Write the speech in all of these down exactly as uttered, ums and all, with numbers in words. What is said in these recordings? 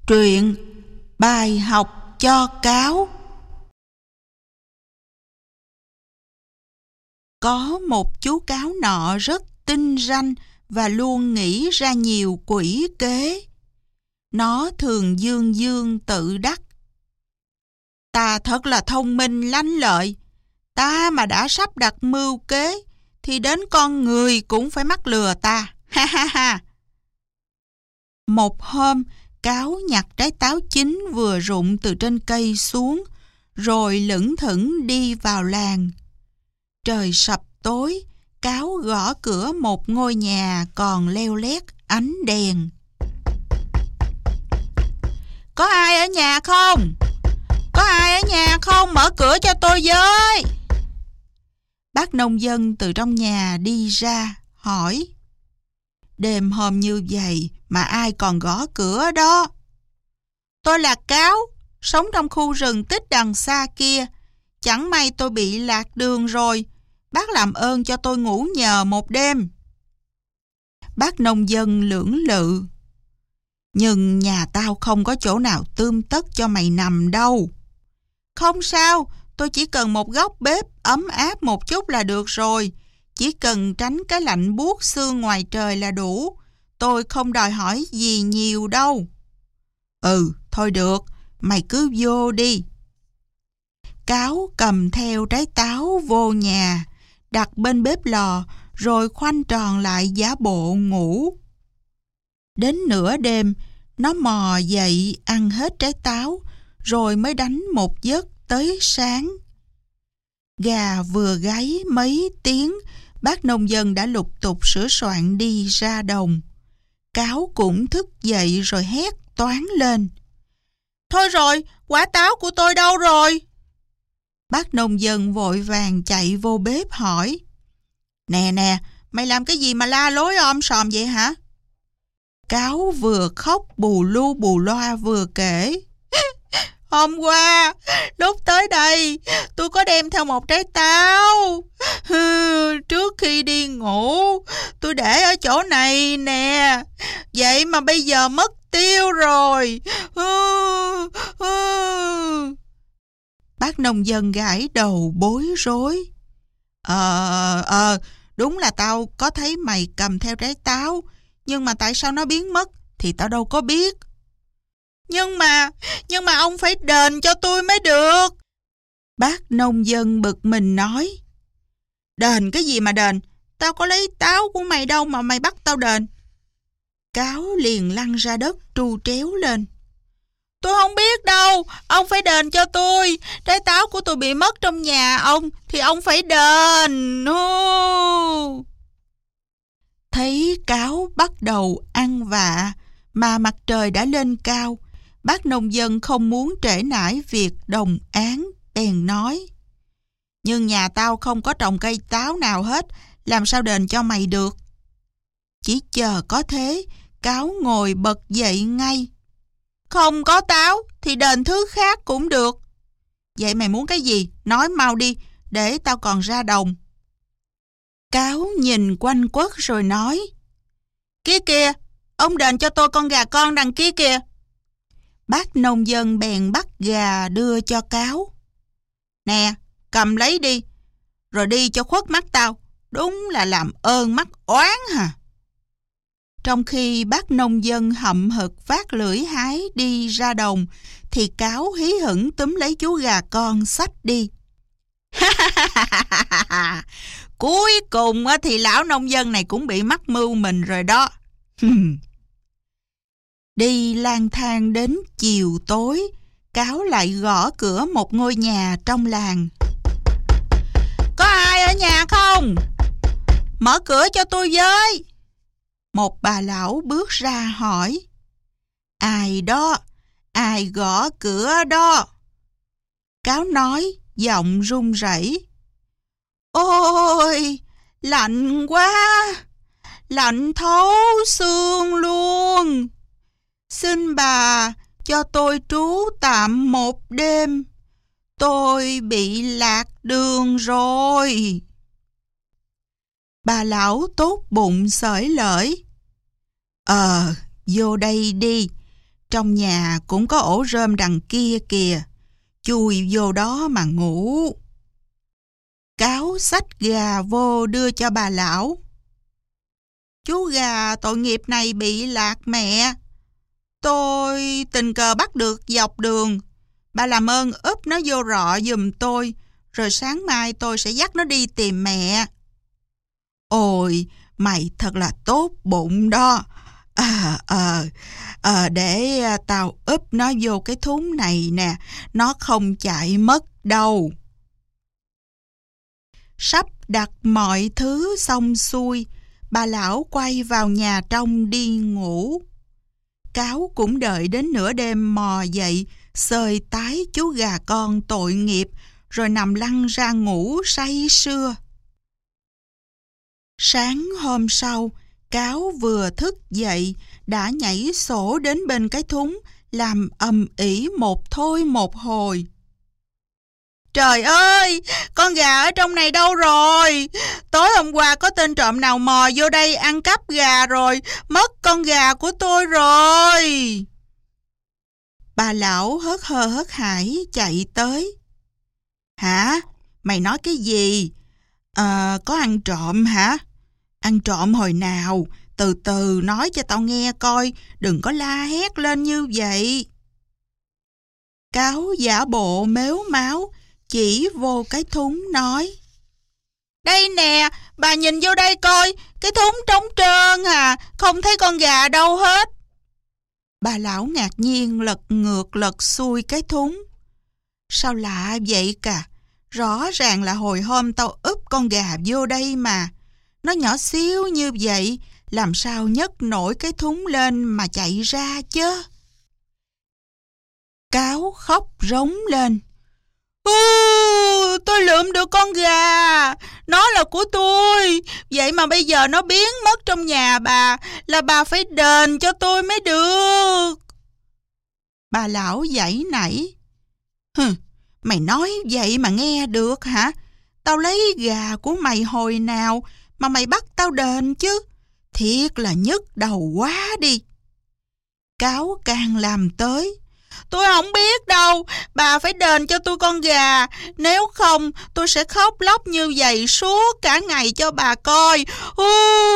Truyện Bài học cho cáo. Có một chú cáo nọ rất tinh ranh và luôn nghĩ ra nhiều quỷ kế. Nó thường dương dương tự đắc: ta thật là thông minh lanh lợi. Ta mà đã sắp đặt mưu kế thì đến con người cũng phải mắc lừa ta. Ha ha ha. Một hôm, cáo nhặt trái táo chín vừa rụng từ trên cây xuống, rồi lững thững đi vào làng. Trời sập tối, cáo gõ cửa một ngôi nhà còn leo lét ánh đèn. Có ai ở nhà không? Có ai ở nhà không? Mở cửa cho tôi với. Bác nông dân từ trong nhà đi ra, hỏi: đêm hôm như vậy mà ai còn gõ cửa đó? Tôi là cáo, sống trong khu rừng tích đằng xa kia. Chẳng may tôi bị lạc đường rồi. Bác làm ơn cho tôi ngủ nhờ một đêm. Bác nông dân lưỡng lự: nhưng nhà tao không có chỗ nào tươm tất cho mày nằm đâu. Không sao, tôi chỉ cần một góc bếp ấm áp một chút là được rồi. Chỉ cần tránh cái lạnh buốt xương ngoài trời là đủ. Tôi không đòi hỏi gì nhiều đâu. Ừ, thôi được, mày cứ vô đi. Cáo cầm theo trái táo vô nhà, đặt bên bếp lò, rồi khoanh tròn lại giả bộ ngủ. Đến nửa đêm, nó mò dậy ăn hết trái táo, rồi mới đánh một giấc tới sáng. Gà vừa gáy mấy tiếng, bác nông dân đã lục tục sửa soạn đi ra đồng. Cáo cũng thức dậy rồi hét toáng lên: thôi rồi, quả táo của tôi đâu rồi? Bác nông dân vội vàng chạy vô bếp hỏi: nè nè, mày làm cái gì mà la lối om sòm vậy hả? Cáo vừa khóc bù lu bù loa vừa kể: hôm qua, lúc tới đây, tôi có đem theo một trái táo. Hừ, trước khi đi ngủ, tôi để ở chỗ này nè. Vậy mà bây giờ mất tiêu rồi. Hừ, hừ. Bác nông dân gãi đầu bối rối. Ờ, ờ, đúng là tao có thấy mày cầm theo trái táo. Nhưng mà tại sao nó biến mất thì tao đâu có biết. Nhưng mà, nhưng mà ông phải đền cho tôi mới được. Bác nông dân bực mình nói: đền cái gì mà đền? Tao có lấy táo của mày đâu mà mày bắt tao đền. Cáo liền lăn ra đất tru tréo lên: tôi không biết đâu, ông phải đền cho tôi. Trái táo của tôi bị mất trong nhà ông thì ông phải đền. Ô. Thấy cáo bắt đầu ăn vạ mà mặt trời đã lên cao, bác nông dân không muốn trễ nải việc đồng áng, bèn nói: nhưng nhà tao không có trồng cây táo nào hết, làm sao đền cho mày được? Chỉ chờ có thế, cáo ngồi bật dậy ngay: không có táo thì đền thứ khác cũng được. Vậy mày muốn cái gì? Nói mau đi, để tao còn ra đồng. Cáo nhìn quanh quất rồi nói: kia kìa, ông đền cho tôi con gà con đằng kia kìa. Bác nông dân bèn bắt gà đưa cho cáo: nè, cầm lấy đi, rồi đi cho khuất mắt tao. Đúng là làm ơn mắc oán hả? Trong khi bác nông dân hậm hực vác lưỡi hái đi ra đồng, thì cáo hí hửng túm lấy chú gà con xách đi. Cuối cùng thì lão nông dân này cũng bị mắc mưu mình rồi đó. Đi lang thang đến chiều tối, cáo lại gõ cửa một ngôi nhà trong làng. Có ai ở nhà không? Mở cửa cho tôi với. Một bà lão bước ra hỏi: ai đó? Ai gõ cửa đó? Cáo nói giọng run rẩy: ôi, lạnh quá, lạnh thấu xương luôn. Xin bà cho tôi trú tạm một đêm. Tôi bị lạc đường rồi. Bà lão tốt bụng xởi lởi: Ờ, vô đây đi. Trong nhà cũng có ổ rơm đằng kia kìa, chui vô đó mà ngủ. Cáo xách gà vô đưa cho bà lão. Chú gà tội nghiệp này bị lạc mẹ. Tôi tình cờ bắt được dọc đường. Bà làm ơn úp nó vô rọ giùm tôi, rồi sáng mai tôi sẽ dắt nó đi tìm mẹ. Ôi, mày thật là tốt bụng đó. À, à, à, để tao úp nó vô cái thúng này nè, nó không chạy mất đâu. Sắp đặt mọi thứ xong xuôi, bà lão quay vào nhà trong đi ngủ. Cáo cũng đợi đến nửa đêm mò dậy, xơi tái chú gà con tội nghiệp, rồi nằm lăn ra ngủ say sưa. Sáng hôm sau, Cáo vừa thức dậy, đã nhảy sổ đến bên cái thúng, làm ầm ĩ một thôi một hồi. Trời ơi, con gà ở trong này đâu rồi? Tối hôm qua có tên trộm nào mò vô đây ăn cắp gà rồi, mất con gà của tôi rồi. Bà lão hớt hơ hớt hải chạy tới. Hả? Mày nói cái gì? À, có ăn trộm hả? Ăn trộm hồi nào? Từ từ nói cho tao nghe coi, đừng có la hét lên như vậy. Cáo giả bộ mếu máo, chỉ vô cái thúng nói. Đây nè, bà nhìn vô đây coi, cái thúng trống trơn à, không thấy con gà đâu hết. Bà lão ngạc nhiên lật ngược lật xuôi cái thúng. Sao lạ vậy cả? Rõ ràng là hồi hôm tao úp con gà vô đây mà. Nó nhỏ xíu như vậy, làm sao nhấc nổi cái thúng lên mà chạy ra chứ? Cáo khóc rống lên. Ú, tôi lượm được con gà, nó là của tôi, vậy mà bây giờ nó biến mất trong nhà bà, là bà phải đền cho tôi mới được. Bà lão giãy nảy. Hừ, mày nói vậy mà nghe được hả? Tao lấy gà của mày hồi nào mà mày bắt tao đền chứ? Thiệt là nhức đầu quá đi. Cáo càng làm tới. Tôi không biết đâu, bà phải đền cho tôi con gà, nếu không tôi sẽ khóc lóc như vậy suốt cả ngày cho bà coi. U,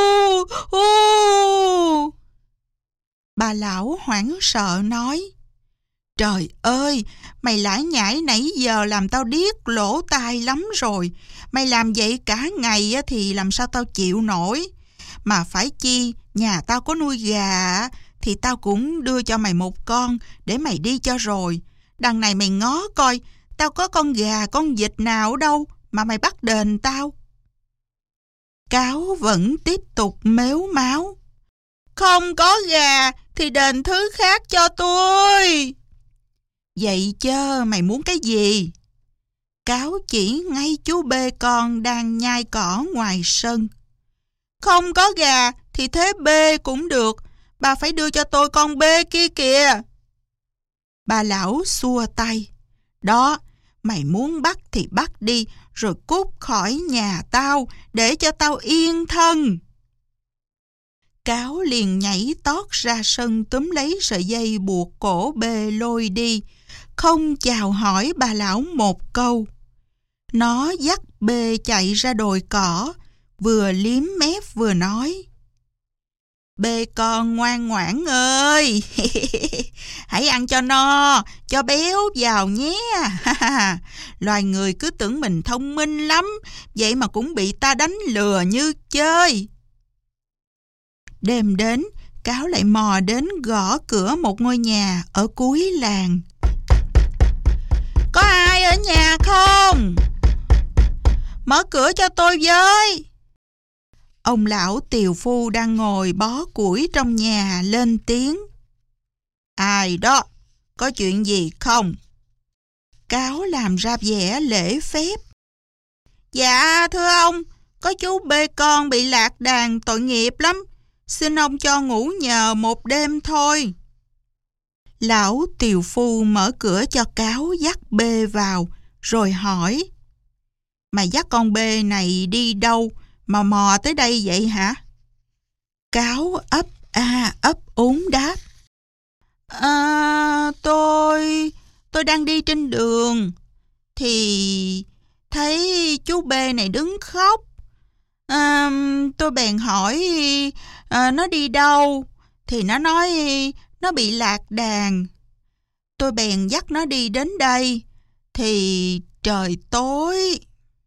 u. Bà lão hoảng sợ nói. Trời ơi, mày lải nhải nãy giờ làm tao điếc lỗ tai lắm rồi. Mày làm vậy cả ngày thì làm sao tao chịu nổi. Mà phải chi, nhà tao có nuôi gà thì tao cũng đưa cho mày một con để mày đi cho rồi. Đằng này mày ngó coi, tao có con gà con vịt nào đâu mà mày bắt đền tao. Cáo vẫn tiếp tục mếu máo. Không có gà thì đền thứ khác cho tôi. Vậy chớ mày muốn cái gì? Cáo chỉ ngay chú bê con đang nhai cỏ ngoài sân. Không có gà thì thế bê cũng được, bà phải đưa cho tôi con bê kia kìa. Bà lão xua tay. Đó, mày muốn bắt thì bắt đi, rồi cút khỏi nhà tao, để cho tao yên thân. Cáo liền nhảy tót ra sân túm lấy sợi dây buộc cổ bê lôi đi, không chào hỏi bà lão một câu. Nó dắt bê chạy ra đồi cỏ, vừa liếm mép vừa nói. Bê con ngoan ngoãn ơi, hãy ăn cho no, cho béo vào nhé. Loài người cứ tưởng mình thông minh lắm, vậy mà cũng bị ta đánh lừa như chơi. Đêm đến, Cáo lại mò đến gõ cửa một ngôi nhà ở cuối làng. Có ai ở nhà không? Mở cửa cho tôi với. Ông lão tiều phu đang ngồi bó củi trong nhà lên tiếng. Ai đó? Có chuyện gì không? Cáo làm ra vẻ lễ phép. Dạ thưa ông, có chú bê con bị lạc đàn tội nghiệp lắm. Xin ông cho ngủ nhờ một đêm thôi. Lão tiều phu mở cửa cho Cáo dắt bê vào, rồi hỏi. Mày dắt con bê này đi đâu mà mò tới đây vậy hả? Cáo ấp a ấp úng đáp. À, tôi đang đi trên đường thì thấy chú B này đứng khóc. À, tôi bèn hỏi à, nó đi đâu, thì nó nói nó bị lạc đàn. Tôi bèn dắt nó đi đến đây thì trời tối.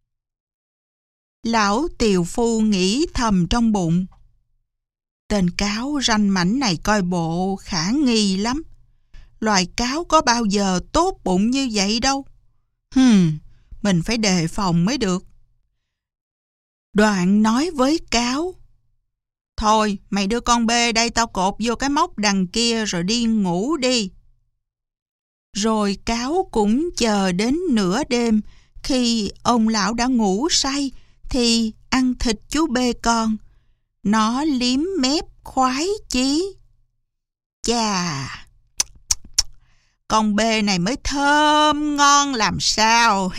Lão tiều phu nghĩ thầm trong bụng, tên cáo ranh mảnh này coi bộ khả nghi lắm. Loài cáo có bao giờ tốt bụng như vậy đâu. Hừm, mình phải đề phòng mới được. Đoạn nói với cáo, thôi mày đưa con B đây, tao cột vô cái móc đằng kia rồi đi ngủ đi. Rồi cáo cũng chờ đến nửa đêm. Khi ông lão đã ngủ say thì ăn thịt chú B con. Nó liếm mép khoái chí. Chà, con B này mới thơm ngon làm sao.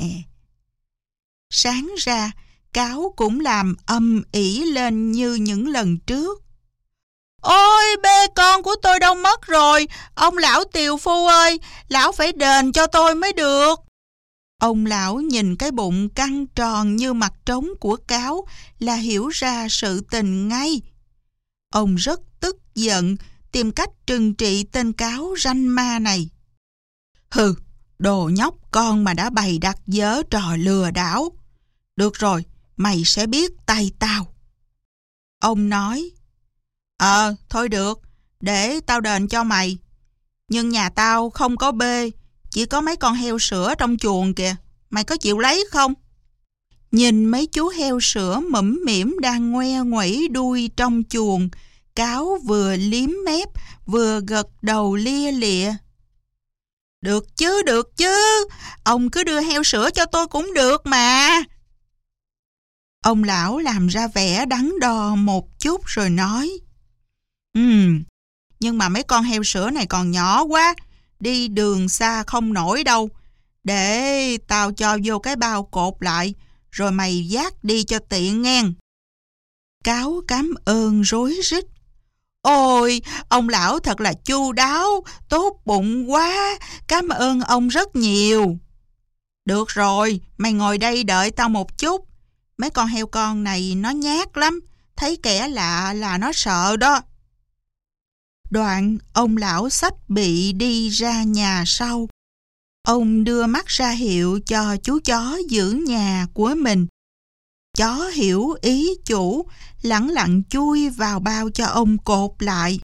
Sáng ra, cáo cũng làm âm ỉ lên như những lần trước. Ôi, B con của tôi đâu mất rồi? Ông lão tiều phu ơi, lão phải đền cho tôi mới được. Ông lão nhìn cái bụng căng tròn như mặt trống của cáo là hiểu ra sự tình ngay. Ông rất tức giận, tìm cách trừng trị tên cáo ranh ma này. Hừ, đồ nhóc con mà đã bày đặt giở trò lừa đảo. Được rồi, mày sẽ biết tay tao. Ông nói, Ờ, thôi được, để tao đền cho mày. Nhưng nhà tao không có B, chỉ có mấy con heo sữa trong chuồng kìa. Mày có chịu lấy không? Nhìn mấy chú heo sữa mõm mĩm đang ngoe nguẩy đuôi trong chuồng, cáo vừa liếm mép, vừa gật đầu lia lịa. Được chứ, được chứ. Ông cứ đưa heo sữa cho tôi cũng được mà. Ông lão làm ra vẻ đắn đo một chút rồi nói, Ừm, nhưng mà mấy con heo sữa này còn nhỏ quá, đi đường xa không nổi đâu. Để tao cho vô cái bao cột lại, rồi mày vác đi cho tiện ngang. Cáo cảm ơn rối rít. Ôi, ông lão thật là chu đáo, tốt bụng quá, cảm ơn ông rất nhiều. Được rồi, mày ngồi đây đợi tao một chút. Mấy con heo con này nó nhát lắm, thấy kẻ lạ là nó sợ đó. Đoạn ông lão xách bị đi ra nhà sau. Ông đưa mắt ra hiệu cho chú chó giữ nhà của mình. Chó hiểu ý chủ, lẳng lặng chui vào bao cho ông cột lại.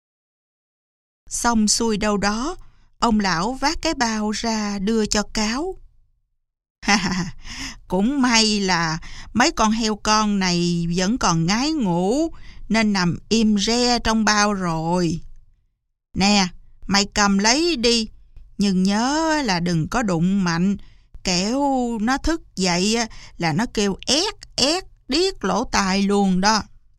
Xong xuôi đâu đó, ông lão vác cái bao ra đưa cho cáo. Ha ha, cũng may là mấy con heo con này vẫn còn ngái ngủ, nên nằm im re trong bao rồi. Nè, mày cầm lấy đi, nhưng nhớ là đừng có đụng mạnh, kẻo nó thức dậy là nó kêu ét ét điếc lỗ tai luôn đó.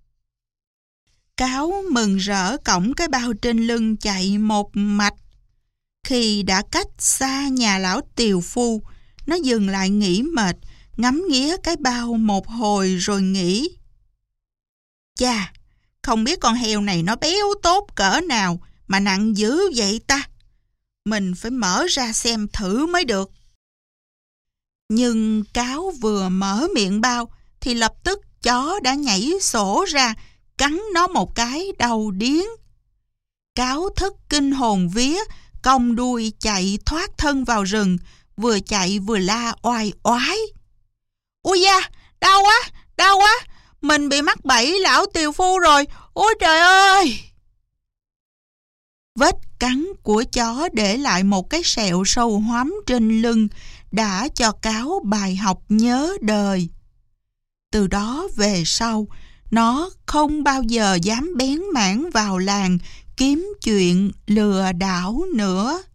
Cáo mừng rỡ cõng cái bao trên lưng chạy một mạch. Khi đã cách xa nhà lão tiều phu, nó dừng lại nghỉ mệt, ngắm nghía cái bao một hồi rồi nghĩ. Chà, không biết con heo này nó béo tốt cỡ nào mà nặng dữ vậy ta. Mình phải mở ra xem thử mới được. Nhưng cáo vừa mở miệng bao thì lập tức chó đã nhảy sổ ra, cắn nó một cái đau điếng. Cáo thất kinh hồn vía, cong đuôi chạy thoát thân vào rừng, vừa chạy vừa la oai oái. Ui da, đau quá, đau quá, mình bị mắc bẫy lão tiều phu rồi, ôi trời ơi! Vết cắn của chó để lại một cái sẹo sâu hoắm trên lưng đã cho cáo bài học nhớ đời. Từ đó về sau, nó không bao giờ dám bén mảng vào làng kiếm chuyện lừa đảo nữa.